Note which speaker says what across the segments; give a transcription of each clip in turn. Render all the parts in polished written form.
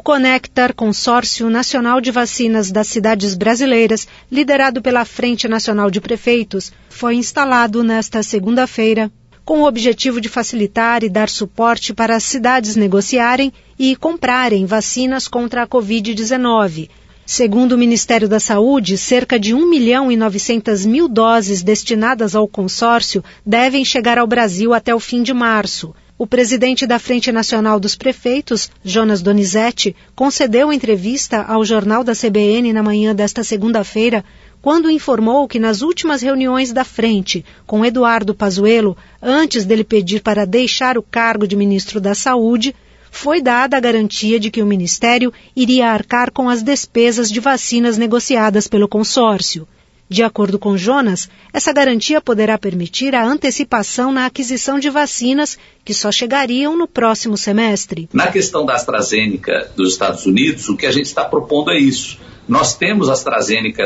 Speaker 1: Conectar, consórcio nacional de vacinas das cidades brasileiras, liderado pela Frente Nacional de Prefeitos, foi instalado nesta segunda-feira, com o objetivo de facilitar e dar suporte para as cidades negociarem e comprarem vacinas contra a Covid-19. Segundo o Ministério da Saúde, cerca de 1.900.000 doses destinadas ao consórcio devem chegar ao Brasil até o fim de março. O presidente da Frente Nacional dos Prefeitos, Jonas Donizete, concedeu entrevista ao Jornal da CBN na manhã desta segunda-feira, quando informou que nas últimas reuniões da Frente com Eduardo Pazuello, antes dele pedir para deixar o cargo de ministro da Saúde, foi dada a garantia de que o Ministério iria arcar com as despesas de vacinas negociadas pelo consórcio. De acordo com Jonas, essa garantia poderá permitir a antecipação na aquisição de vacinas que só chegariam no próximo semestre.
Speaker 2: Na questão da AstraZeneca dos Estados Unidos, o que a gente está propondo é isso. Nós temos AstraZeneca,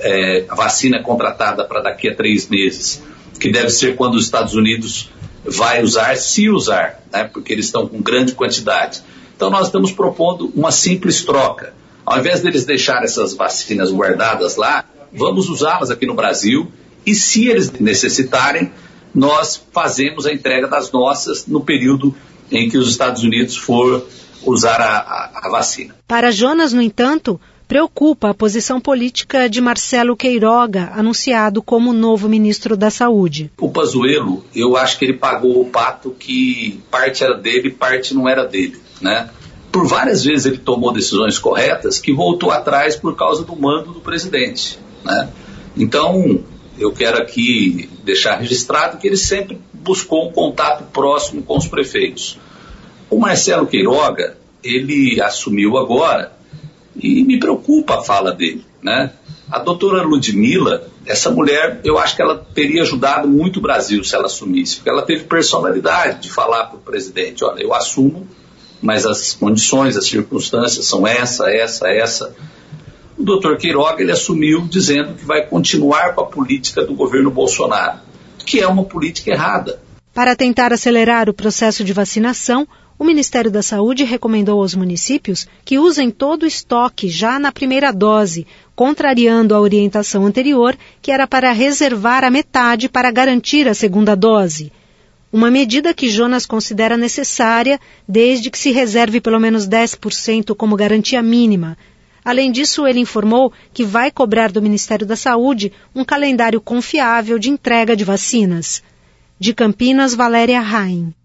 Speaker 2: a vacina contratada para daqui a 3 meses, que deve ser quando os Estados Unidos vai usar, se usar, né, porque eles estão com grande quantidade. Então nós estamos propondo uma simples troca. Ao invés deles deixar essas vacinas guardadas lá, vamos usá-las aqui no Brasil e se eles necessitarem, nós fazemos a entrega das nossas no período em que os Estados Unidos for usar a vacina.
Speaker 1: Para Jonas, no entanto, preocupa a posição política de Marcelo Queiroga, anunciado como novo ministro da Saúde.
Speaker 2: O Pazuello, eu acho que ele pagou o pato que parte era dele e parte não era dele, né? Por várias vezes ele tomou decisões corretas que voltou atrás por causa do mando do presidente, né? Então, eu quero aqui deixar registrado que ele sempre buscou um contato próximo com os prefeitos. O Marcelo Queiroga, ele assumiu agora e me preocupa a fala dele, né? A doutora Ludmila, essa mulher, eu acho que ela teria ajudado muito o Brasil se ela assumisse, porque ela teve personalidade de falar para o presidente, olha, eu assumo, mas as condições, as circunstâncias são essa. O doutor Queiroga, ele assumiu dizendo que vai continuar com a política do governo Bolsonaro, que é uma política errada.
Speaker 1: Para tentar acelerar o processo de vacinação, o Ministério da Saúde recomendou aos municípios que usem todo o estoque já na primeira dose, contrariando a orientação anterior, que era para reservar a metade para garantir a segunda dose. Uma medida que Jonas considera necessária, desde que se reserve pelo menos 10% como garantia mínima. Além disso, ele informou que vai cobrar do Ministério da Saúde um calendário confiável de entrega de vacinas. De Campinas, Valéria Raim.